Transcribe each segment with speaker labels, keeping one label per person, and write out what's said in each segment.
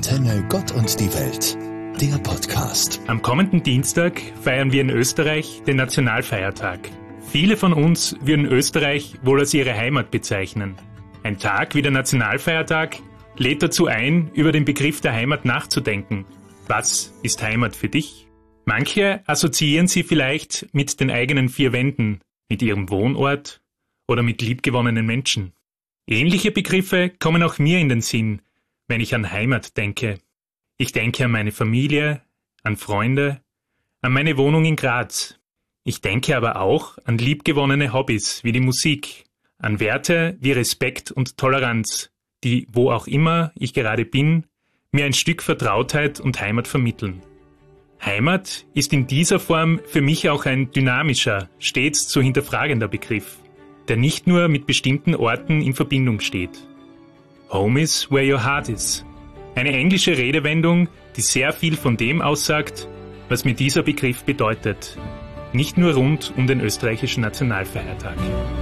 Speaker 1: Antenne Gott und die Welt, der Podcast.
Speaker 2: Am kommenden Dienstag feiern wir in Österreich den Nationalfeiertag. Viele von uns würden Österreich wohl als ihre Heimat bezeichnen. Ein Tag wie der Nationalfeiertag lädt dazu ein, über den Begriff der Heimat nachzudenken. Was ist Heimat für dich? Manche assoziieren sie vielleicht mit den eigenen vier Wänden, mit ihrem Wohnort oder mit liebgewonnenen Menschen. Ähnliche Begriffe kommen auch mir in den Sinn, wenn ich an Heimat denke. Ich denke an meine Familie, an Freunde, an meine Wohnung in Graz. Ich denke aber auch an liebgewonnene Hobbys wie die Musik, an Werte wie Respekt und Toleranz, die, wo auch immer ich gerade bin, mir ein Stück Vertrautheit und Heimat vermitteln. Heimat ist in dieser Form für mich auch ein dynamischer, stets zu hinterfragender Begriff, der nicht nur mit bestimmten Orten in Verbindung steht. Home is where your heart is. Eine englische Redewendung, die sehr viel von dem aussagt, was mir dieser Begriff bedeutet. Nicht nur rund um den österreichischen Nationalfeiertag.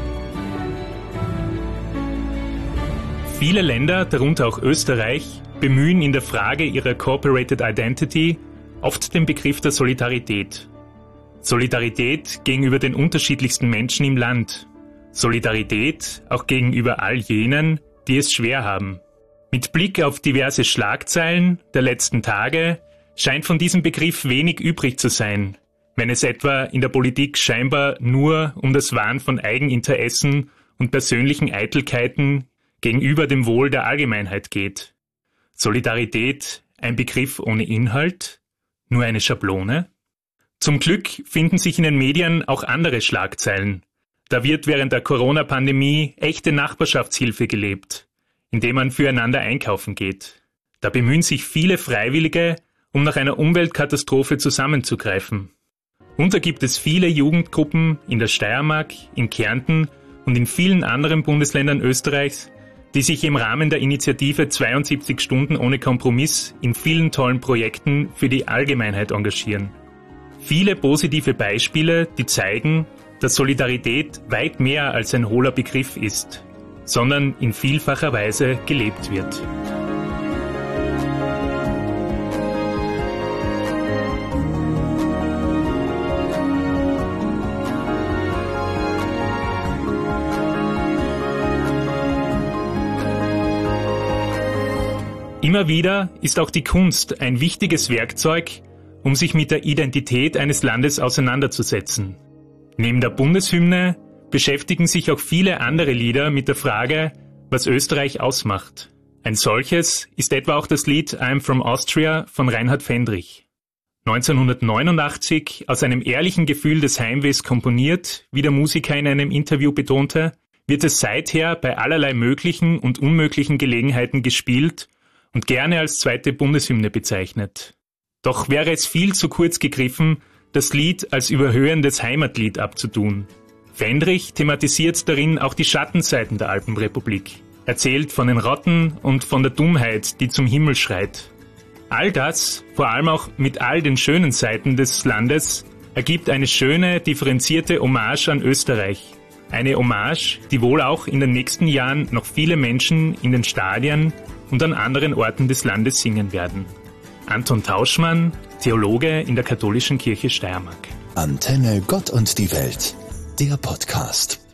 Speaker 2: Viele Länder, darunter auch Österreich, bemühen in der Frage ihrer Corporated Identity oft den Begriff der Solidarität. Solidarität gegenüber den unterschiedlichsten Menschen im Land. Solidarität auch gegenüber all jenen, die es schwer haben. Mit Blick auf diverse Schlagzeilen der letzten Tage scheint von diesem Begriff wenig übrig zu sein, wenn es etwa in der Politik scheinbar nur um das Wahren von Eigeninteressen und persönlichen Eitelkeiten gegenüber dem Wohl der Allgemeinheit geht. Solidarität, ein Begriff ohne Inhalt? Nur eine Schablone? Zum Glück finden sich in den Medien auch andere Schlagzeilen. Da wird während der Corona-Pandemie echte Nachbarschaftshilfe gelebt, indem man füreinander einkaufen geht. Da bemühen sich viele Freiwillige, um nach einer Umweltkatastrophe zusammenzugreifen. Und da gibt es viele Jugendgruppen in der Steiermark, in Kärnten und in vielen anderen Bundesländern Österreichs, die sich im Rahmen der Initiative 72 Stunden ohne Kompromiss in vielen tollen Projekten für die Allgemeinheit engagieren. Viele positive Beispiele, die zeigen, dass Solidarität weit mehr als ein hohler Begriff ist, sondern in vielfacher Weise gelebt wird. Immer wieder ist auch die Kunst ein wichtiges Werkzeug, um sich mit der Identität eines Landes auseinanderzusetzen. Neben der Bundeshymne beschäftigen sich auch viele andere Lieder mit der Frage, was Österreich ausmacht. Ein solches ist etwa auch das Lied I'm from Austria von Reinhard Fendrich. 1989 aus einem ehrlichen Gefühl des Heimwehs komponiert, wie der Musiker in einem Interview betonte, wird es seither bei allerlei möglichen und unmöglichen Gelegenheiten gespielt und gerne als zweite Bundeshymne bezeichnet. Doch wäre es viel zu kurz gegriffen, das Lied als überhöhendes Heimatlied abzutun. Fendrich thematisiert darin auch die Schattenseiten der Alpenrepublik, erzählt von den Rotten und von der Dummheit, die zum Himmel schreit. All das, vor allem auch mit all den schönen Seiten des Landes, ergibt eine schöne, differenzierte Hommage an Österreich. Eine Hommage, die wohl auch in den nächsten Jahren noch viele Menschen in den Stadien und an anderen Orten des Landes singen werden. Anton Tauschmann, Theologe in der Katholischen Kirche Steiermark.
Speaker 1: Antenne Gott und die Welt, der Podcast.